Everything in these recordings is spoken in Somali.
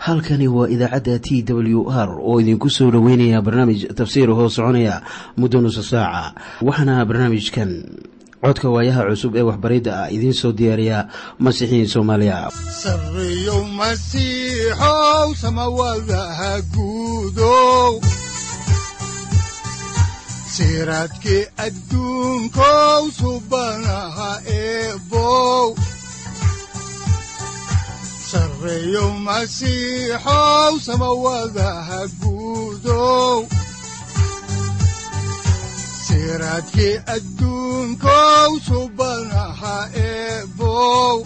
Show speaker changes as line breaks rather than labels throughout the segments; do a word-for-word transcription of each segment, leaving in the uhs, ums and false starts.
halkani waa idaacadda T W R oo idinku soo dhaweynaya barnaamij tafsiir hoo soconaya muddo nusu saaca. waxaana barnaamijkan codka waayaha cusub ee waxbaridda ah idiin soo diyaariya Masiixiin Soomaaliya.
Sarriyow Masiixow samawadaha guudow siraadkii adduunkow subanaha eebow Sarriyow Masiixow samawadaha guudow siraadkii adduunkow subanaha eebow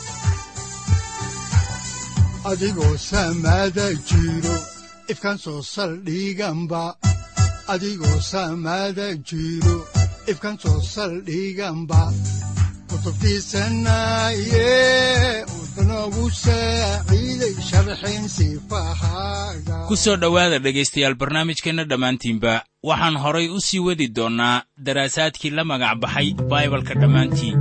adigoo samada jiro ifkan soo saldhiganba adigoo samada jiro ifkan soo saldhiganba kutubtiisanaye udanogu saaciiday sharxin sifahaaga
ku soo dhowaada dhegaystayaal barnaamijkeena dhammaantiinba waxaan horay u sii wadi doonnaa daraasaadkii la magac baxay Baibalka dhammaantii.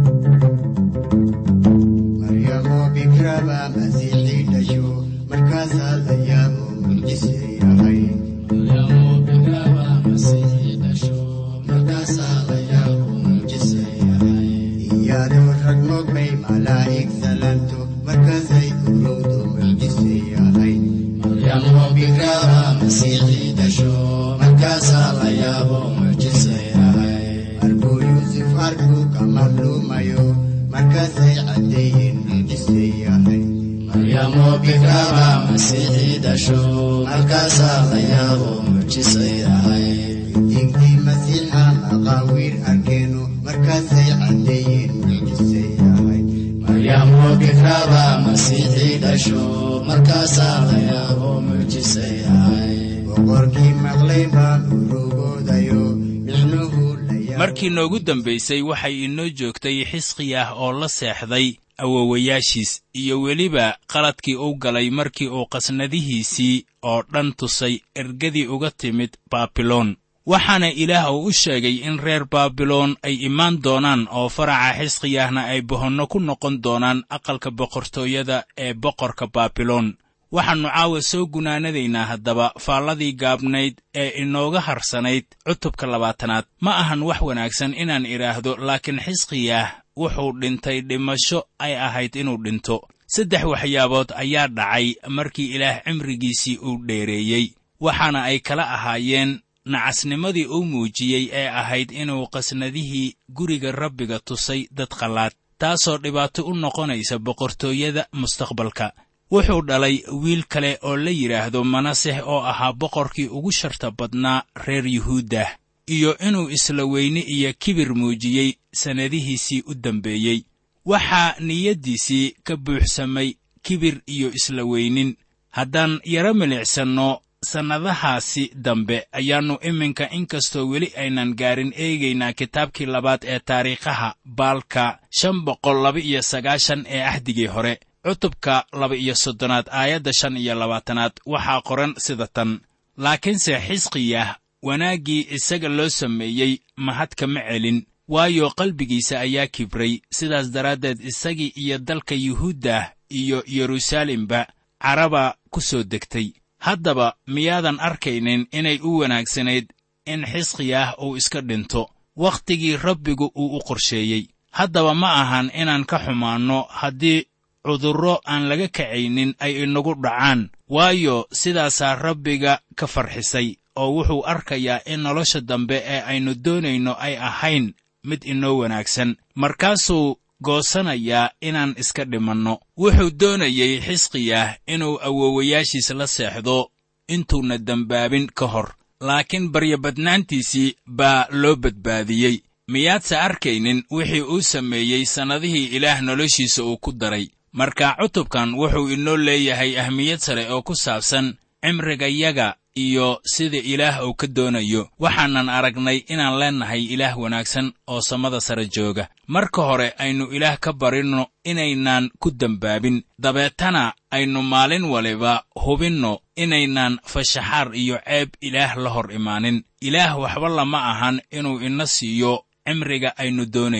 Maryamo bikraba masiixi dhasho markaasaa la yaabo mucjise yahay Maryamo bikraba masiixi dhasho markaasaa la yaabo mucjise yahay iyadoo rag mogbay malaa'ig salanto markaasay urowdo mucjise yahay Maryamo bikraba masiixi dhasho markaasaa la yaabo mucjise yahay markuu Yuusuf arkuu ka madluumayo markaasay caddeeyeen mucjise yahay Maryamo bikraba masiixi dhasho markaasaa la yaabo mucjise yahay intii masiixa maqaawiir arkeeno markaasay caddeeyeen mucjise yahay Maryamo bikraba masiixi dhasho markaasaa la yaabo mucjise yahay boqorkii maqlay baan urugoodayo micnuhu
markii noogu dambaysay waxay inoo joogtay Xisqiyah oo la seexday awowayaashiis iyo weliba qaladkii uu galay markii uu qasnadihiisii oo dhan tusay ergadii uga timid Baabiloon. waxaana Ilaah uu u sheegay in reer Baabiloon ay imaan doonaan oo faraca Xisqiyahna ay bohonno ku noqon doonaan aqalka boqortooyada ee boqorka Baabiloon. waxaannu caawa soo gunaanadaynaa haddaba faalladii gaabnayd ee inooga harsanayd cutubka labaatanaad. ma ahan wax wanaagsan inaan idhaahdo, laakiin Xisqiyah wuxuu dhintay dhimasho ay ahayd inuu dhinto. saddex waxyaabood ayaa dhacay markii Ilaah cimrigiisii uu dheereeyey, waxaana ay kala ahaayeen nacasnimadii uu muujiyey ee ahayd inuu qasnadihii guriga Rabbiga tusay dad qallaad, taasoo dhibaato u noqonaysa boqortooyada mustaqbalka. wuxuu dhalay wiil kale oo la yidhaahdo Manaseh oo ahaa boqorkii ugu sharta badnaa reer Yuhuudah, iyo inuu isla weyni iyo kibir muujiyey sannadihiisii u dambeeyey. waxaa niyaddiisii ka buuxsamay kibir iyo isla weynin. haddaan yara milicsanno sannadahaasi dambe ayaannu iminka inkastoo weli aynan gaarin eegaynaa kitaabkii labaad ee taariikhaha baalka shan boqol laba iyo sagaashan ee ahdigii hore. cutubka laba iyo soddonaad aayadda shan iyo labaatanaad waxaa qoran sida tan: laakiinse Xisqiyah wanaaggii isaga loo sameeyey mahad kama celin, waayo qalbigiisa ayaa kibray. sidaas daraaddeed isagii iyo dalka Yuhuudah iyo Yeruusaalemba caraba ku soo degtay. haddaba miyaadan arkaynin inay u wanaagsanayd in Xisqiyah uu iska dhinto wakhtigii Rabbigu uu u qorsheeyey? haddaba ma ahan inaan ka xumaanno haddii cudurro aan laga kacaynin ay inagu dhacaan, waayo sidaasaa Rabbiga ka farxisay, oo wuxuu arkayaa in nolosha dambe ee aynu doonayno ay ahayn mid inoo wanaagsan. markaasuu goosanayaa inaan iska dhimanno. wuxuu doonayey Xisqiyah inuu awowayaashiis la seexdo intuuna dembaabin ka hor, laakiin baryabadnaantiisii baa loo badbaadiyey. miyaadse arkaynin wixii uu sameeyey sannadihii Ilaah noloshiisa uu ku daray? marka cutubkan wuxuu inoo leeyahay ahmiyad sare oo ku saabsan cimrigayaga iyo sida Ilaah uu ka doonayo. waxaanan aragnay inaan leennahay Ilaah wanaagsan oo samada sare jooga. marka hore aynu Ilaah ka barinno inaynaan ku dembaabin, dabeetana aynu maalin waliba hubinno inaynaan fashaxaar iyo ceeb Ilaah la hor imaanin. Ilaah waxba lama ahan inuu ina siiyo cimriga aynu doonayno.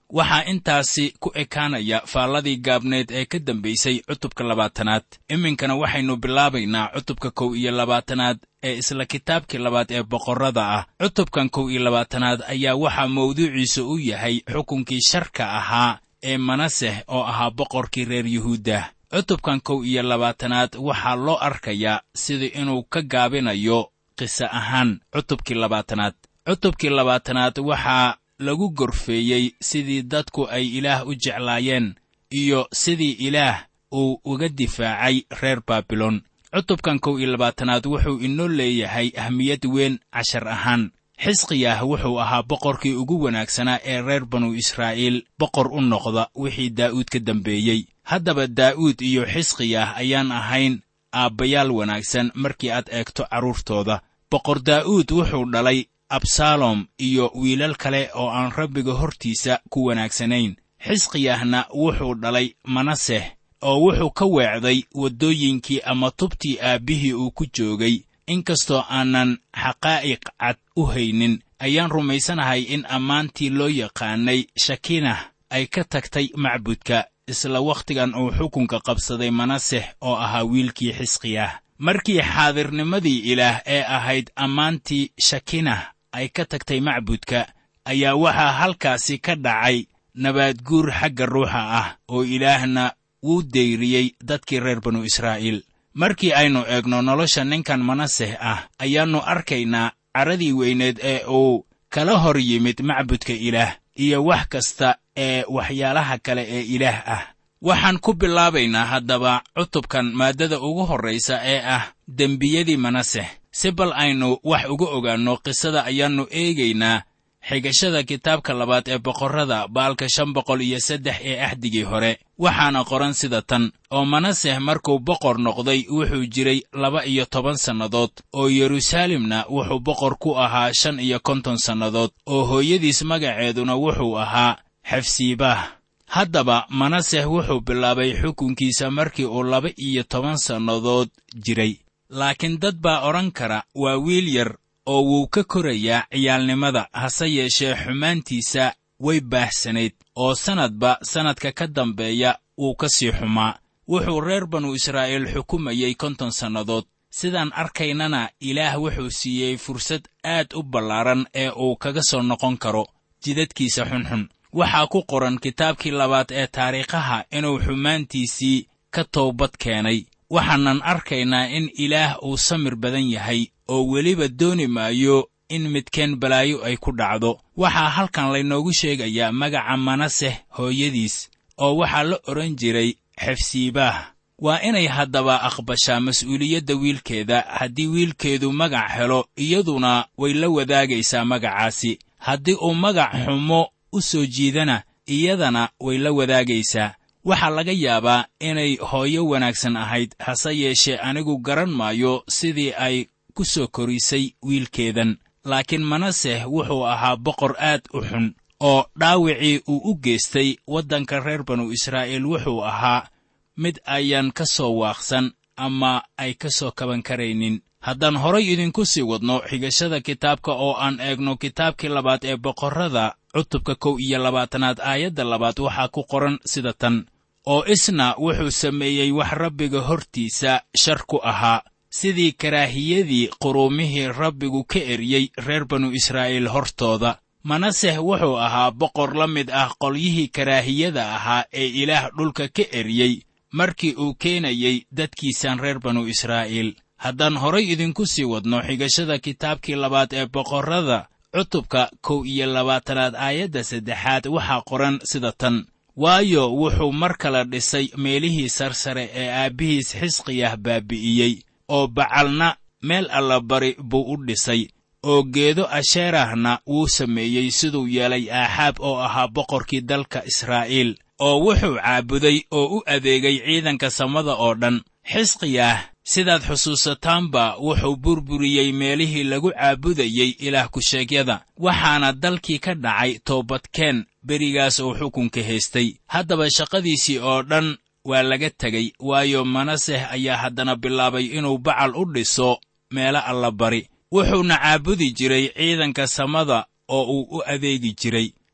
waxaa intaasi ku ekaanaya faalladii gaabneed ee ka dambaysay cutubka labaatanaad. iminkana waxaynu bilaabaynaa cutubka kow iyo labaatanaad ee isla kitaabkii labaad ee boqorrada ah. cutubkan kow iyo labaatanaad ayaa waxaa mawduuciisu u yahay xukunkii sharka ahaa ee manaseh oo ahaa boqorkii reer yuhuudda. cutubkan kow iyo labaatanaad waxaa loo arkayaa sidii inuu ka gaabinayo qiso ahaan cutubkii labaatanaad. cutubkii labaatanaad waxaa lagu gorfeeyey sidii dadku ay ilaah u jeclaayeen iyo sidii ilaah uu uga difaacay reer baabilon. cutubkan kow iyo labaatanaad wuxuu inoo leeyahay ahmiyad weyn cashar ahaan. xisqiyah wuxuu ahaa boqorkii ugu wanaagsanaa ee reer banu israa'iil boqor u noqda wixii daa'uud ka dambeeyey. haddaba daa'uud iyo xisqiyah ayaan ahayn aabbayaal wanaagsan markii aad eegto carruurtooda. boqor daa'uud wuxuu dhalay absalom iyo wiilal kale oo aan rabbiga hortiisa ku wanaagsanayn. xisqiyahna wuxuu dhalay manaseh oo wuxuu ka weecday waddooyinkii ama tubtii aabbihii uu ku joogay. inkastoo aanan xaqaa'iq cad u haynin, ayaan rumaysanahay in ammaantii loo yaqaanay shakinah ay ka tagtay macbudka isla wakhtigan uu xukunka qabsaday manaseh oo ahaa wiilkii xisqiyah. markii xaadirnimadii ilaah ee ahayd ammaantii shakinah ay ka tagtay macbudka, ayaa waxaa halkaasi ka dhacay nabaadguur xagga ruuxa ah oo ilaahna wuu dayriyey dadkii reer banu israa'iil. markii aynu eegno nolosha ninkan manaseh ah, ayaannu arkaynaa caradii weyneed ee uu kala hor yimid macbudka ilaah iyo wax kasta ee waxyaalaha kale ee ilaah ah. waxaan ku bilaabaynaa haddaba cutubkan maaddada ugu horraysa ee ah dembiyadii manaseh. si bal aynu wax uga ogaanno qisada ayaannu eegaynaa xigashada kitaabka labaad ee boqorrada baalka shan boqol iyo saddex ee axdigii hore. waxaana qoran sida tan: oo manaseh markuu boqor noqday wuxuu jiray laba iyo toban sannadood, oo yeruusaalemna wuxuu boqor ku ahaa shan iyo konton sannadood, oo hooyadiis magaceeduna wuxuu ahaa xefsiibah. haddaba manaseh wuxuu bilaabay xukunkiisa markii uu laba iyo toban sannadood jiray. laakiin dad baa odhan kara waa wiil yar oo wuu ka korayaa ciyaalnimada. hase yeeshee xumaantiisa way baahsanayd oo sannadba sannadka ka dambeeya wuu ka sii xumaa. wuxuu reer banu israa'iil xukumayey konton sannadood. sidaan arkaynana ilaah wuxuu siiyey fursad aad u ballaaran ee uu kaga soo noqon karo jidadkiisa xunxun. waxaa ku qoran kitaabkii labaad ee taariikhaha inuu xumaantiisii ka toobad keenay. waxaanan arkaynaa in ilaah uu samir badan yahay oo weliba dooni maayo in midkeen balaayo ay ku dhacdo. waxaa halkan laynoogu sheegayaa magaca manaseh hooyadiis, oo waxaa la odhan jiray xefsiibah. waa inay haddaba aqbashaa mas'uuliyadda wiilkeeda. haddii wiilkeedu magac helo, iyaduna way la wadaagaysaa magacaasi. haddii uu magac xumo u soo jiidana, iyadana way la wadaagaysaa. waxaa laga yaabaa inay hooyo wanaagsan ahayd, hase yeeshee anigu garan maayo sidii ay ku soo korisay wiilkeedan. laakiin manaseh wuxuu ahaa boqor aad u xun, oo dhaawicii uu u geystay waddanka reer banu israa'iil wuxuu ahaa mid ayaan ka soo waaqsan ama ay ka soo kaban karaynin. haddaan horay idinku sii wadno xigashada kitaabka oo aan eegno kitaabkii labaad ee boqorrada cutubka kow iyo labaatanaad aayadda labaad, waxaa ku qoran sida tan: oo isna wuxuu sameeyey wax rabbiga hortiisa shar ku ahaa, sidii karaahiyadii quruumihii rabbigu ka eryey reer banu israa'iil hortooda. manaseh wuxuu ahaa boqor la mid ah qolyihii karaahiyada ahaa ee ilaah dhulka ka eryey markii uu keenayey dadkiisan reer banu israa'iil. haddaan horay idinku sii wadno xigashada kitaabkii labaad ee boqorrada cutubka kow iyo labaatanaad aayadda saddexaad, waxaa qoran sida tan: waayo wuxuu mar kale dhisay meelihii sarsare ee aabbihiis xisqiyah baabi'iyey, oo bacalna meel allabari buu u dhisay, oo geedo asheerahna wuu sameeyey siduu yeelay aaxaab oo ahaa boqorkii dalka israa'iil, oo wuxuu caabuday oo u adeegay ciidanka samada oo dhan. xisqiyah, sidaad xusuusataanba, wuxuu burburiyey meelihii lagu caabudayey ilaah ku-sheegyada, waxaana dalkii ka dhacay toobadkeen berigaas uu xukunka haystay. haddaba shaqadiisii oo dhan waa laga tegey, waayo manaseh ayaa haddana bilaabay inuu bacal u dhiso meelo allabari. wuxuuna caabudi jiray ciidanka samada oo uu u adeegi jiray.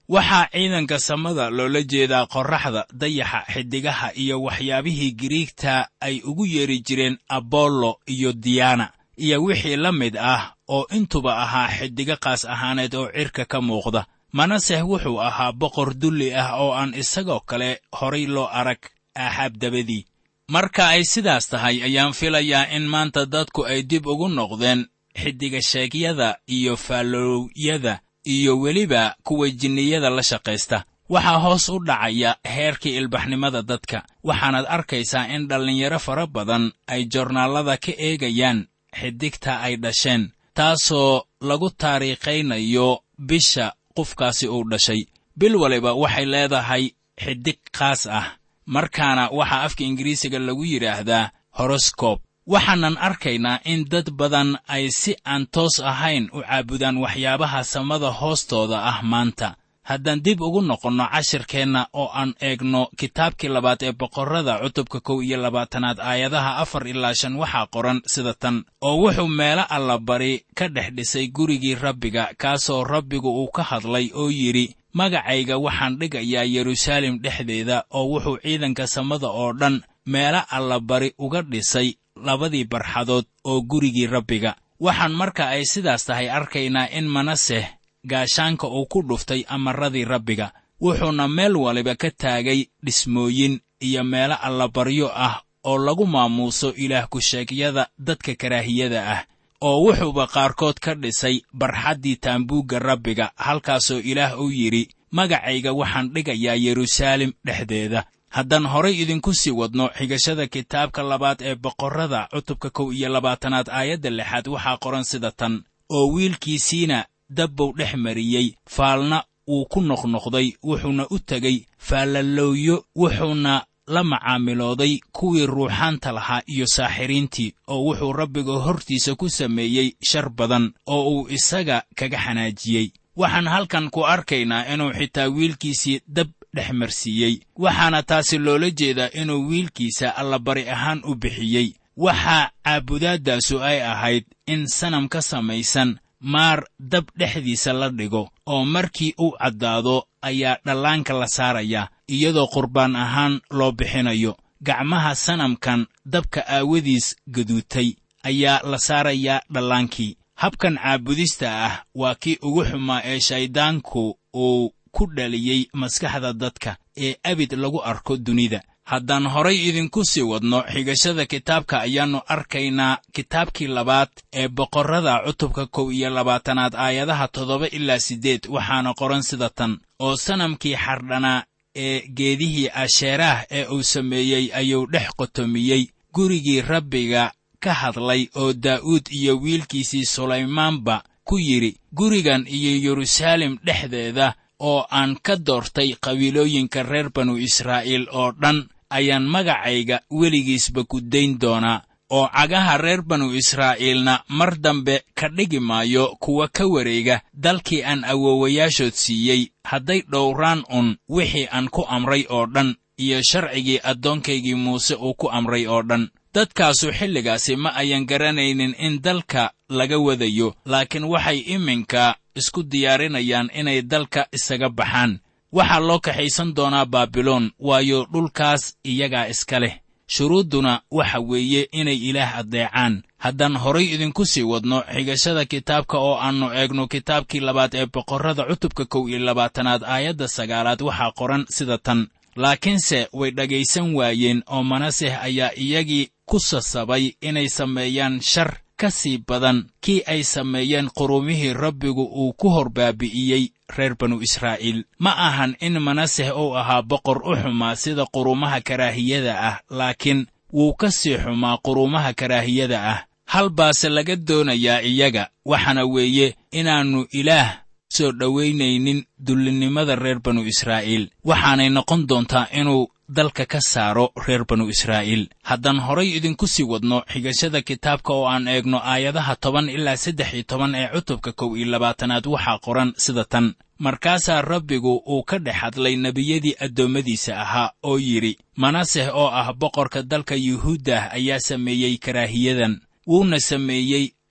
waxaa ciidanka samada loola jeedaa qorraxda, dayaxa, xiddigaha iyo waxyaabihii Giriigta ay ugu yeeri jireen Abollo iyo Diyaana, iyo wixii la mid ah oo intuba ahaa xiddiga qaas ahaaneed oo cirka ka muuqda. Manaseh wuxuu ahaa boqor dulli ah oo aan isagoo kale horay loo arag Aaxaab dabadii. Marka ay sidaas tahay ayaan filayaa in maanta dadku ay dib ugu noqdeen xiddigasheegyada iyo faalloowyada iyo weliba kuwa jinniyada la shaqaysta. Waxaa hoos u dhacaya heerkii ilbaxnimada dadka, waxaanaad arkaysaa in dhallinyaro fara badan ay joornaallada ka eegayaan xiddigta ay dhasheen, taasoo lagu taariikhaynayo bisha qofkaasi uu dhashay. Bil waliba waxay leedahay xiddig khaas ah, markaana waxaa afka Ingiriisiga lagu yidhaahdaa horoscope. Waxaanan arkaynaa in dad badan ay si aan toos ahayn u caabudaan waxyaabaha samada hoostooda ah maanta. Haddaan dib ugu noqonno cashirkeenna oo aan eegno kitaabkii labaad ee boqorrada cutubka kow iyo labaatanaad aayadaha afar ilaa shan waxaa qoran sida tan: oo wuxuu meelo allabari ka dhex dhisay gurigii Rabbiga, kaasoo Rabbigu uu ka hadlay oo yidhi, magacayga waxaan dhigayaa Yeruusaalem dhexdeeda. oo wuxuu ciidanka samada oo dhan meelo allabari uga dhisay labadii barxadood oo gurigii Rabbiga. Waxaan marka ay sidaas tahay arkaynaa in Manaseh gaashaanka uu ku dhuftay amarradii Rabbiga, wuxuuna meel waliba ka taagay dhismooyin iyo meelo allabaryo ah oo lagu maamuuso ilaah ku-sheegyada dadka karaahiyada ah. oo wuxuuba qaarkood ka dhisay barxaddii taambuugga Rabbiga, halkaasoo ilaah uu yidhi, magacayga waxaan dhigayaa Yeruusaalem dhexdeeda. Haddaan horay idinku sii wadno xigashada kitaabka labaad ee boqorrada cutubka kow iyo labaatanaad aayadda lixaad waxaa qoran sida tan: oo wiilkiisiina dabbow dhex mariyey, faalna wuu ku noqnoqday, wuxuuna u tegey faallalooyo, wuxuuna la macaamilooday kuwii ruuxaanta lahaa iyo saaxiriintii, oo wuxuu Rabbiga hortiisa ku sameeyey shar badan oo uu isaga kaga xanaajiyey. Waxaan halkan ku arkaynaa inuu xitaa wiilkiisii dab dhex marsiiyey, waxaana taasi loola jeedaa inuu wiilkiisa allabari ahaan u bixiyey. waxaa caabudaadaasu ay ahayd in sanam ka samaysan maar dab dhexdiisa la dhigo, oo markii uu caddaado ayaa dhallaanka la saaraya, iyadoo qurbaan ahaan loo bixinayo. gacmaha sanamkan dabka aawadiis gaduutay ayaa la saarayaa dhallaankii. habkan caabudista ah waa kii ugu xumaa ee shayddaanku uu ku dhaliyey maskaxda dadka ee abid lagu arko dunida. haddaan horay idinku sii wadno xigashada kitaabka ayaannu arkaynaa kitaabkii labaad ee boqorrada cutubka kow iyo labaatanaad aayadaha toddoba ilaa siddeed, waxaana qoran sida tan: oo sanamkii xardhanaa ee geedihii asheeraah ee uu sameeyey ayuu dhex qotomiyey gurigii Rabbiga ka hadlay, oo daa'uud iyo wiilkiisii sulaymaanba ku yidhi, gurigan iyo Yeruusaalem dhexdeeda oo aan ka doortay qabiilooyinka reer banu Israa'iil oo dhan ayaan magacayga weligiisba ku dayn doonaa, oo cagaha reer banu Israa'iilna mar dambe ka dhigi maayo kuwa ka wareega dalkii aan awoowayaashood siiyey, hadday dhowraan un wixii aan ku amray oo dhan iyo sharcigii addoonkaygii muuse uu ku amray oo dhan. dadkaasu xilligaasi ma ayan garanaynin in dalka laga wadayo, laakiin waxay iminka isku diyaarinayaan inay dalka isaga baxaan. waxaa loo kaxaysan doonaa baabiloon, waayo dhulkaas iyagaa iska leh. shuruudduna waxa weeye inay ilaah addeecaan. haddaan horay idinku sii wadno xigashada kitaabka oo aannu eegno kitaabkii labaad ee boqorrada cutubka kow iyo labaatanaad aayadda sagaalaad waxaa qoran sida tan: laakiinse way dhagaysan waayeen, oo Manaseh ayaa iyagii ku sasabay inay sameeyaan shar ka sii badan kii ay sameeyeen qurumihii Rabbigu uu ku hor baabi'iyey reer banu Israa'iil. ma ahan in Manaseh uu ahaa boqor u xumaa sida qurumaha karaahiyada ah, laakiin wuu ka sii xumaa qurumaha karaahiyada ah. hal baase laga doonayaa iyaga, waxaana weeye inaannu ilaah soo dhowaynaynin dullinnimada reer banu Israa'iil, waxaanay noqon doontaa inuu dalka ka saaro reer banu Israa'iil. haddaan horay idinku sii wadno xigashada kitaabka oo aan eegno aayadaha toban ilaa saddex iyo toban ee cutubka kow iyo labaatanaad waxaa qoran sida tan: markaasaa Rabbigu uu ka dhex hadlay nebiyadii addoommadiisa ahaa oo yidhi, Manaseh oo ah boqorka dalka Yuhuuddah ayaa sameeyey karaahiyadan, wuuna sameeyey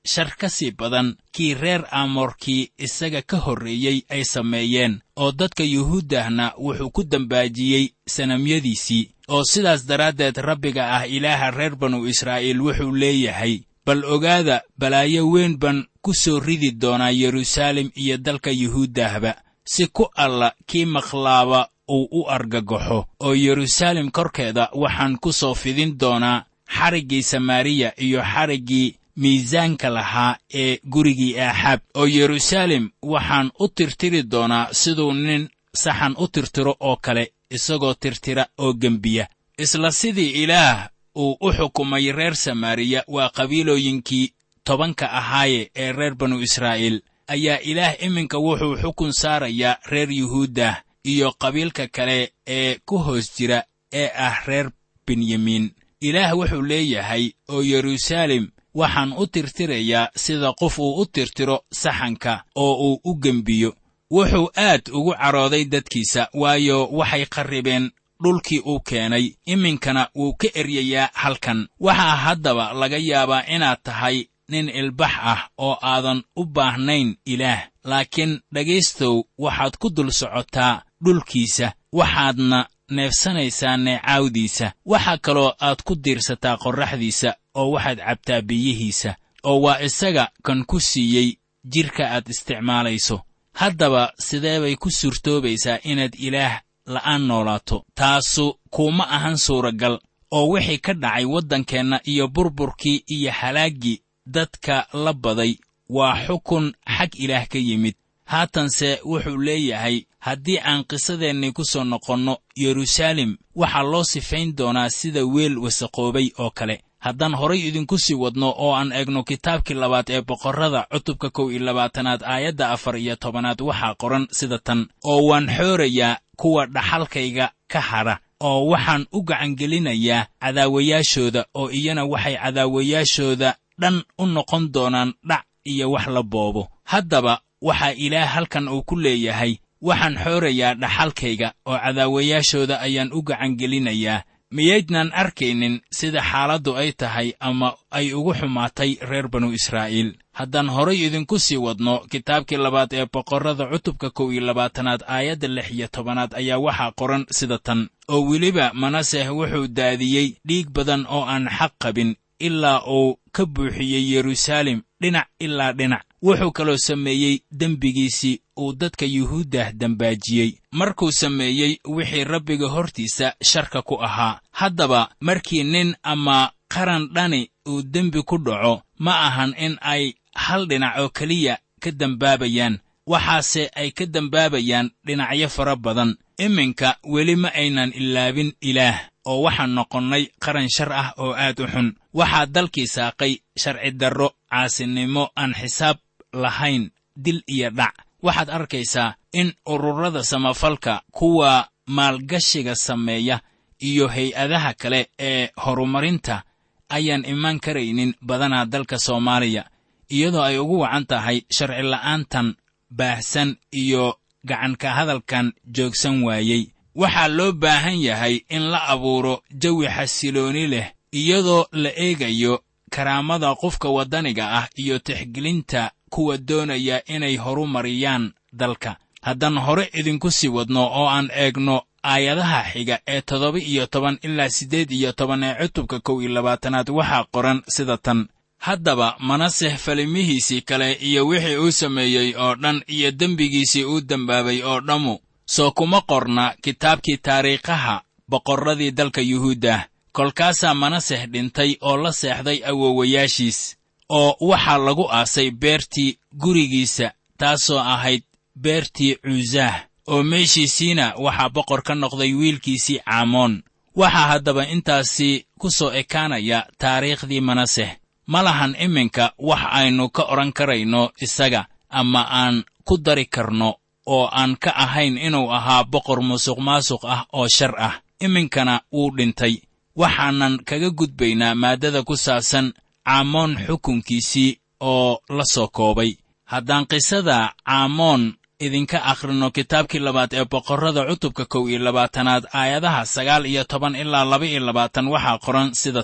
shar ka sii badan kii reer aamoorkii isaga ka horreeyey ay sameeyeen, oo dadka yuhuuddahna wuxuu ku dambaajiyey sanamyadiisii. oo sidaas daraaddeed rabbiga ah ilaaha reer banu israa'iil wuxuu leeyahay, bal ogaada, balaayo weyn baan ku soo ridi doonaa yeruusaalem iyo dalka yuhuuddahba, si ku alla kii maqlaaba uu u argagaxo. oo yeruusaalem korkeeda waxaan ku soo fidin doonaa xariggii samaariya iyo xariggii miisaanka lahaa ee gurigii aaxaab. oo yeruusaalem waxaan u tirtiri doonaa siduu nin saxan u tirtiro oo kale, isagoo tirtira oo gembiya. isla sidii ilaah uu u xukumay reer samaariya, waa qabiilooyinkii tobanka ahaaye ee reer banu israa'iil, ayaa ilaah iminka wuxuu xukun saarayaa reer yuhuuddah iyo qabiilka kale ee ku hoos jira ee ah reer benyamiin. ilaah wuxuu leeyahay, oo yeruusaalem waxaan u tirtirayaa sida qof uu u tirtiro saxanka oo uu u gembiyo. wuxuu aad ugu carooday dadkiisa, waayo waxay qarribeen dhulkii uu keenay, iminkana wuu ka eryayaa halkan. waxaa haddaba laga yaabaa inaad tahay nin ilbax ah oo aadan u baahnayn ilaah, laakiin dhegaystow, waxaad ku dul socotaa dhulkiisa, waxaadna neefsanaysaa neecaawdiisa. waxaa kaloo aad ku diirsataa qorraxdiisa, oo waxaad cabtaa biyihiisa, oo waa isaga kan ku siiyey jidhka aad isticmaalayso. haddaba sidee bay ku suurtoobaysaa inaad ilaah la'aan noolaato? taasu kuuma ahan suuragal. oo wixii ka dhacay waddankeenna iyo burburkii iyo halaaggii dadka la baday waa xukun xag ilaah ka yimid. haatanse wuxuu leeyahay, haddii aan qisadeennii ku soo noqonno, yeruusaalem waxaa loo sifayn doonaa sida weel wasaqoobay oo kale. haddaan horay idinku sii wadno oo aan eegno kitaabkii labaad ee boqorrada cutubka kow iyo labaatanaad aayadda afar iyo tobanaad, waxaa qoran sida tan: oo waan xoorayaa kuwa dhaxalkayga ka hadha, oo waxaan u gacangelinayaa cadaawayaashooda, oo iyana waxay cadaawayaashooda dhan u noqon doonaan dhac iyo wax la boobo. haddaba waxaa ilaah halkan uu ku leeyahay, waxaan xoorayaa dhaxalkayga oo cadaawayaashooda ayaan u gacangelinayaa. miyaydnaan arkaynin sida xaaladdu ay tahay ama ay ugu xumaatay reer banu israa'iil? haddaan horay idinku sii wadno kitaabkii labaad ee boqorrada cutubka kow iyo labaatanaad aayadda lix iyo tobanaad ayaa waxaa qoran sida tan: oo weliba manaseh wuxuu daadiyey dhiig badan oo aan xaq qabin, ilaa uu ka buuxiyey yeruusaalem dhinac ilaa dhinac. wuxuu kaloo sameeyey dembigiisii uu dadka yuhuuddah dembaajiyey, markuu sameeyey wixii rabbiga hortiisa sharka ku ahaa. haddaba markii nin ama qaran dhani uu dembi ku dhaco, ma ahan in ay hal dhinac oo keliya ka dembaabayaan, waxaase ay ka dembaabayaan dhinacyo fara badan. iminka weli ma aynan ilaabin ilaah, oo waxaan noqonnay qaran shar ah oo aad u xun. waxaa dalkii saaqay sharci darro, caasinimo aan xisaab lahayn, dil iyo dhac. waxaad arkaysaa in ururada samafalka, kuwa maalgashiga sameeya, iyo hay-adaha kale ee horumarinta ayaan imaan karaynin badanaa dalka Soomaaliya, iyadoo ay ugu wacan tahay sharci la'aantan baahsan iyo gacanka hadalkan joogsan waayey. waxaa loo baahan yahay in la abuuro jawi xasilooni leh, iyadoo la eegayo karaamada qofka waddaniga ah iyo tixgelinta kuwa doonaya inay horumariyaan dalka. haddaan hore idinku sii wadno oo aan eegno aayadaha xiga ee toddoba iyo toban ilaa siddeed iyo toban ee cutubka kow iyo labaatanaad, waxaa qoran sida tan: haddaba manaseh falimihiisii kale iyo wixii uu sameeyey oo dhan iyo dembigiisii uu dembaabay oo dhammu soo kuma qorna kitaabkii taariikhaha boqorradii dalka yuhuuddah. kolkaasaa manaseh dhintay oo la seexday awoowayaashiis, oo waxaa lagu aasay beertii gurigiisa, taasoo ahayd beertii cuusaah, oo meeshiisiina waxaa boqor ka noqday wiilkiisii caamoon. waxaa haddaba intaasi ku soo ekaanaya taariikhdii manaseh. ma lahan iminka wax aynu ka odhan karayno isaga, ama aan ku dari karno oo aan ka ahayn inuu ahaa boqor musuqmaasuq ah oo shar ah. iminkana wuu dhintay. waxaanan kaga gudbaynaa maaddada ku saabsan caamoon xukunkiisii oo la soo koobay. haddaan qisada caamoon idinka akhrino kitaabkii labaad ee boqorrada cutubka kow iyo labaatanaad aayadaha sagaal iyo toban ilaa laba iyo labaatan, waxaa qoran sida tan: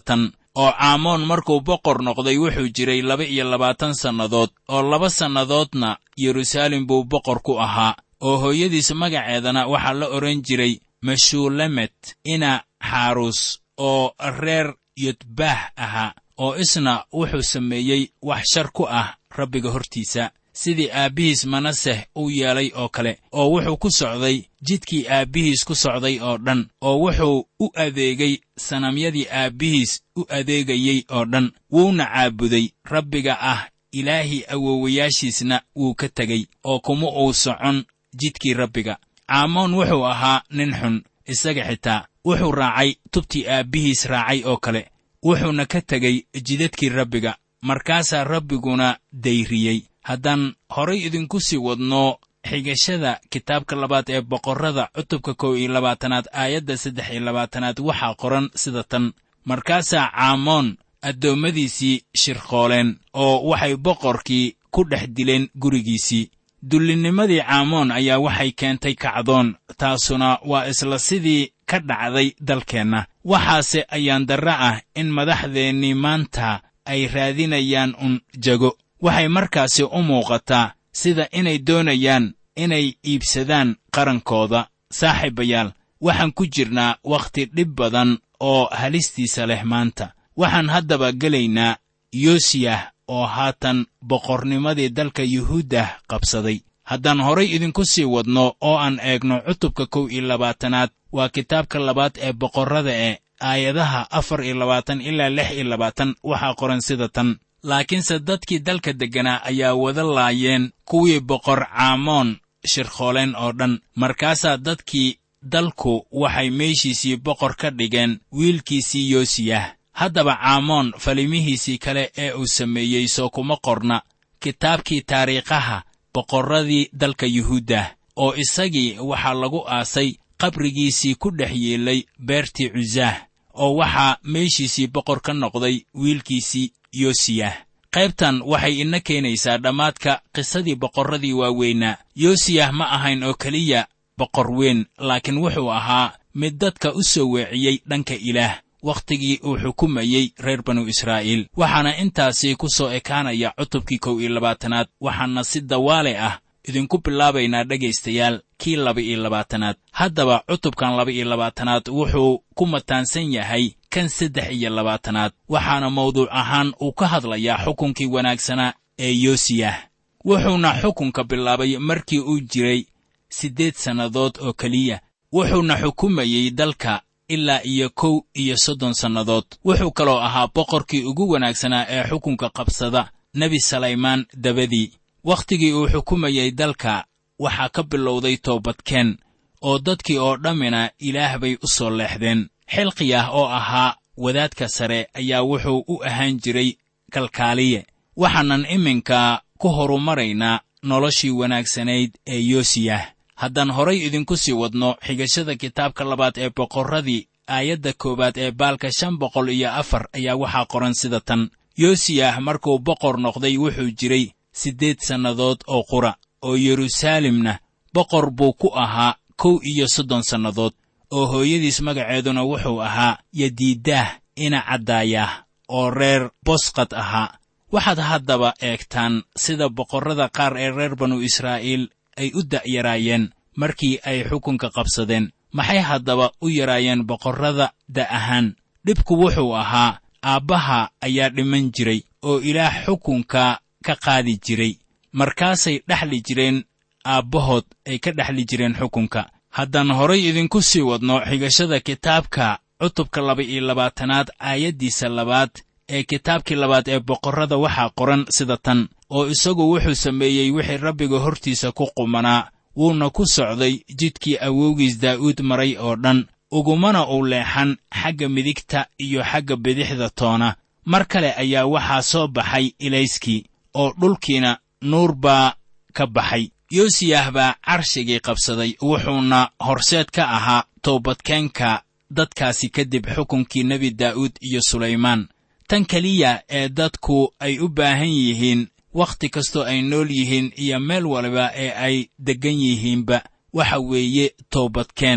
oo caamoon markuu boqor noqday wuxuu jiray laba iyo labaatan sannadood oo laba sannadoodna yeruusaalem buu boqor ku ahaa oo hooyadiis magaceedana waxaa la odhan jiray meshulemet ina xaarus oo reer yotbaah ahaa oo isna wuxuu sameeyey wax shar ku ah rabbiga hortiisa sidii aabbihiis manaseh uu yeelay oo kale oo wuxuu ku socday jidkii aabbihiis ku socday oo dhan oo wuxuu u adeegay sanamyadii aabbihiis u adeegayey oo dhan wuuna caabuday rabbiga ah ilaahii awowayaashiisna wuu ka tegey oo kuma uu socon jidkii rabbiga caamoon wuxuu ahaa nin xun isaga xitaa wuxuu raacay tubtii aabbihiis raacay oo kale wuxuuna ka tegey jidadkii rabbiga markaasaa rabbiguna dayriyey haddaan horay idinku sii wadno xigashada kitaabka labaad ee boqorrada cutubka kow iyo labaatanaad aayadda saddex iyo labaatanaad waxaa qoran sida tan markaasaa caamoon addoommadiisii shirqooleen oo waxay boqorkii ku dhex dileen gurigiisii dullinimadii caamoon ayaa waxay keentay kacdoon taasuna waa isla sidii ka dhacday dalkeenna waxaase ayaan darra ah in madaxdeennii maanta ay raadinayaan un jago waxay markaasi u muuqataa sida inay doonayaan inay iibsadaan qarankooda saaxiibayaal waxaan ku jirnaa wakhti dhib badan oo halistiisa leh maanta waxaan haddaba gelaynaa yoosiyah oo haatan boqornimadii dalka yuhuuddah qabsaday haddaan horay idinku sii wadno oo aan eegno cutubka kow iyo labaatanaad waa kitaabka labaad ee boqorrada ee aayadaha afar iyo labaatan ilaa lix iyo labaatan waxaa qoran sida tan laakiinse dadkii dalka degganaa ayaa wada laayeen kuwii boqor caamoon shirqooleen oo dhan markaasaa dadkii dalku waxay meeshiisii boqor ka dhigeen wiilkiisii yoosiyah haddaba caamoon falimihiisii kale ee uu sameeyey soo kuma qorna kitaabkii taariikhaha boqorradii dalka yuhuuddah oo isagii waxaa lagu aasay qabrigiisii ku dhex yeelay beertii cuzaah oo waxaa meeshiisii boqor ka noqday wiilkiisii yoosiyah qaybtan waxay ina keenaysaa dhammaadka qisadii boqorradii waaweynaa yoosiyah ma ahayn oo keliya boqor weyn laakiin wuxuu ahaa mid dadka u soo weeciyey dhanka ilaah wakhtigii uu xukumayey reer banu israa'iil waxaana intaasii ku soo ekaanaya cutubkii kow iyo labaatanaad waxaana si dawaale ah idinku bilaabaynaa dhegaystayaal kii laba iyo labaatanaad haddaba cutubkan laba iyo labaatanaad wuxuu ku mataansan yahay kan saddex iyo labaatanaad waxaana mawduuc ahaan uu ka hadlayaa xukunkii wanaagsanaa ee yoosiyah wuxuuna xukunka bilaabay markii uu jiray siddeed sannadood oo keliya wuxuuna xukumayey dalka ilaa iyo kow iyo soddon sannadood wuxuu kaloo ahaa boqorkii ugu wanaagsanaa ee xukunka qabsada nebi salaymaan dabadii wakhtigii uu xukumayey dalka waxaa ka bilowday toobadkeen oo dadkii oo dhammina ilaah bay u soo leexdeen xilqiyah oo ahaa wadaadka sare ayaa wuxuu u ahaan jiray kalkaaliye waxaanan iminka ku horumaraynaa noloshii wanaagsanayd ee yoosiyah haddaan horay idinku sii wadno xigashada kitaabka labaad ee boqorradii aayadda koowaad ee baalka shan boqol iyo afar ayaa waxaa qoran sida tan yoosiyah markuu boqor noqday wuxuu jiray siddeed sannadood oo qura oo yeruusaalemna boqor buu ku ahaa kow iyo soddon sannadood oo hooyadiis magaceeduna wuxuu ahaa yadiidaah ina caddaayah oo reer bosqad ahaa waxaad haddaba eegtaan sida boqorrada qaar ee reer banu israa'iil ay u da'yaraayeen markii ay xukunka qabsadeen maxay haddaba u yaraayeen boqorrada da' ahaan dhibku wuxuu ahaa aabbaha ayaa dhiman jiray oo ilaah xukunka ka qaadi jiray markaasay dhexli jireen aabbahood ay ka dhexli jireen xukunka haddaan horay idinku sii wadno xigashada kitaabka cutubka laba iyo labaatanaad aayaddiisa labaad ee kitaabkii labaad ee boqorrada waxaa qoran sida tan oo isagu wuxuu sameeyey wixii rabbiga hortiisa ku qumanaa wuuna ku socday jidkii awowgiis daa'uud maray oo dhan ugumana uu leexan xagga midigta iyo xagga bidixda toona mar kale ayaa waxaa soo baxay ilayskii oo dhulkiina nuur baa ka baxay yoosiyah baa carshigii qabsaday wuxuuna horseed ka ahaa toobadkeenka dadkaasi kadib xukunkii nebi daa'uud iyo sulaymaan tan keliya ee dadku ay u baahan yihiin wakhti kastoo ay nool yihiin iyo meel waliba ee ay deggan yihiinba waxa weeye toobadkeen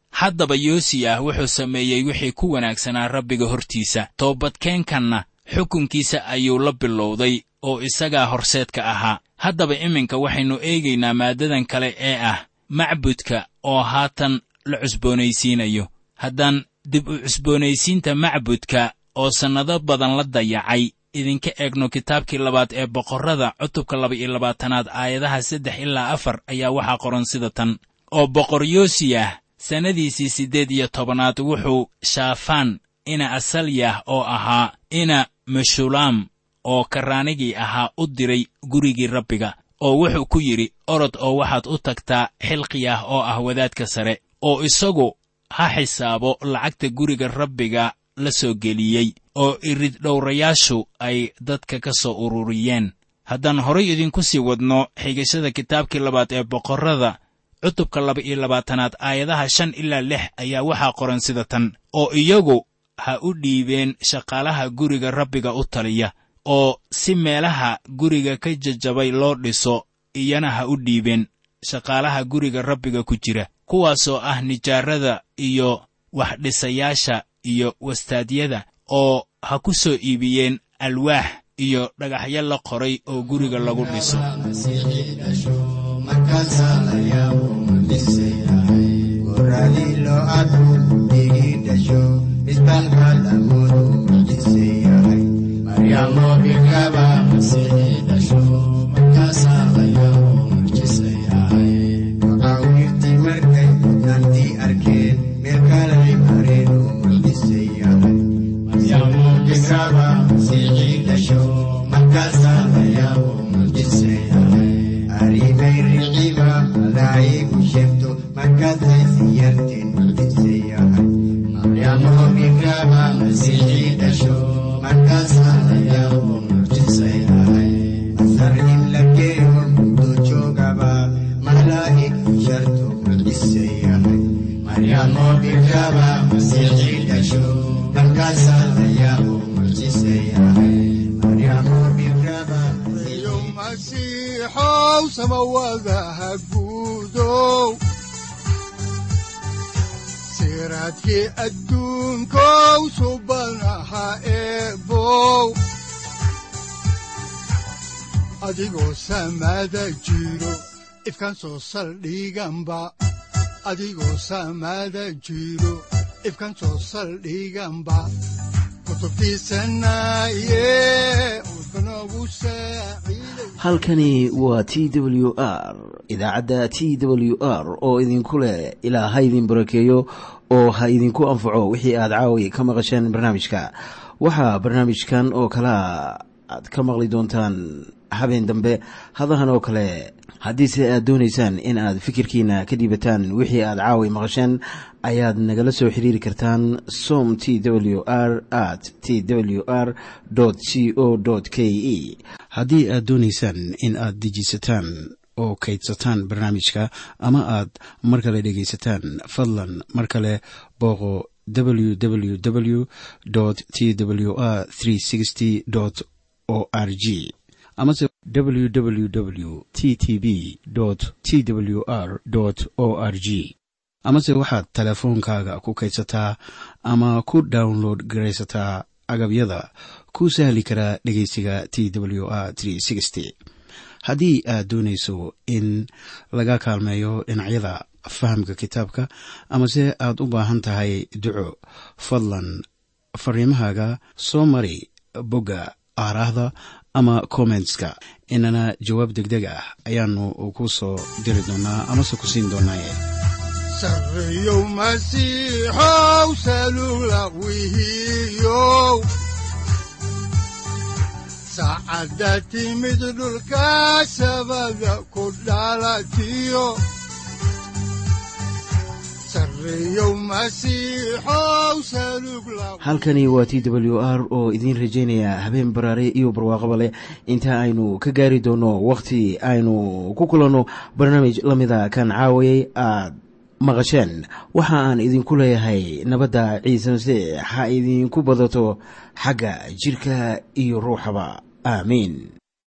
haddaba yoosiyah wuxuu sameeyey wixii ku wanaagsanaa rabbiga hortiisa, toobadkeenkanna xukunkiisa ayuu la bilowday oo isagaa horseedka ahaa. haddaba iminka waxaynu eegaynaa maaddadan kale ee ah macbudka oo haatan la cusboonaysiinayo. haddaan dib u cusboonaysiinta macbudka oo sannado badan la dayacay idinka eegno kitaabkii labaad ee boqorrada cutubka laba iyo labaatanaad aayadaha saddex ilaa afar ayaa waxaa qoran sida tan: oo boqor yoosiyah sannadiisii siddeed iyo tobanaad wuxuu shaafaan ina asalyah oo ahaa ina meshulaam oo karraanigii ahaa u diray gurigii rabbiga, oo wuxuu ku yidhi, orod oo waxaad u tagtaa xilqiyah oo ah wadaadka sare, oo isagu ha xisaabo lacagta guriga rabbiga la soo geliyey oo irid dhowrayaashu ay dadka ka soo ururiyeen. haddaan horay idinku sii wadno xigashada kitaabkii labaad ee boqorrada cutubka laba iyo labaatanaad aayadaha shan ilaa lix ayaa waxaa qoran sida tan: oo iyagu ha u dhiibeen shaqaalaha guriga rabbiga u taliya, oo si meelaha guriga ka jajabay loo dhiso iyana ha u dhiibeen shaqaalaha guriga rabbiga ku jira, kuwaasoo ah nijaarada iyo wax dhisayaasha iyo wastaadyada, oo ha ku soo iibiyeen alwaax iyo dhagaxyo la qoray oo guriga lagu dhiso.
siraadkii adduunkow subanaha eebow adigoo samada jiro ifkaan soo saldhiganba adigoo samada jiro ifkaan soo saldhiganba
halkani waa t w r idaacadda t w r oo idinku leh ilaa ha idin barakeeyo oo ha idinku anfaco wixii aad caawi ka maqasheen barnaamijka. waxaa barnaamijkan oo kalea aad ka maqli doontaan habeen dambe hadahan oo kale. haddiise aad doonaysaan in aad fikirkiina ka dhiibataan wixii aad caawi maqasheen, ayaad nagala soo xiriiri kartaan som t w r at t w r c o k e haddii aad doonaysaan in aad dejiisataan oo kaydsataan barnaamijka ama aad mar kale dhegaysataan, fadlan mar kale booqo w w w t w r o r g amase w w w t t b t w r o r g amase waxaad teleefoonkaaga ku kaydsataa ama ku download garaysataa agabyada ku sahli karaa dhegaysiga t w r haddii aad doonayso in laga kaalmeeyo dhinacyada fahamka kitaabka amase aad u baahan tahay duco, fadlan fariimahaaga soo mari bogga aaraahda ama commentska, inana jawaab degdeg ah ayaanu ku soo diri doonaa amase ku siin doonaaye.
sareeyow masiixow salula wihiyow saacadda timid dhulka sabada ku dhalatiyo
halkani waa t w r oo idiin rajaynaya habeen baraare iyo barwaaqaba leh, inta aynu ka gaari doono wakhti aynu ku kulanno barnaamij la mida kan caawayay aad maqasheen. waxa aan idinku leeyahay nabadda ciise masiix ha idinku badato xagga jidhka iyo ruuxaba. aamiin.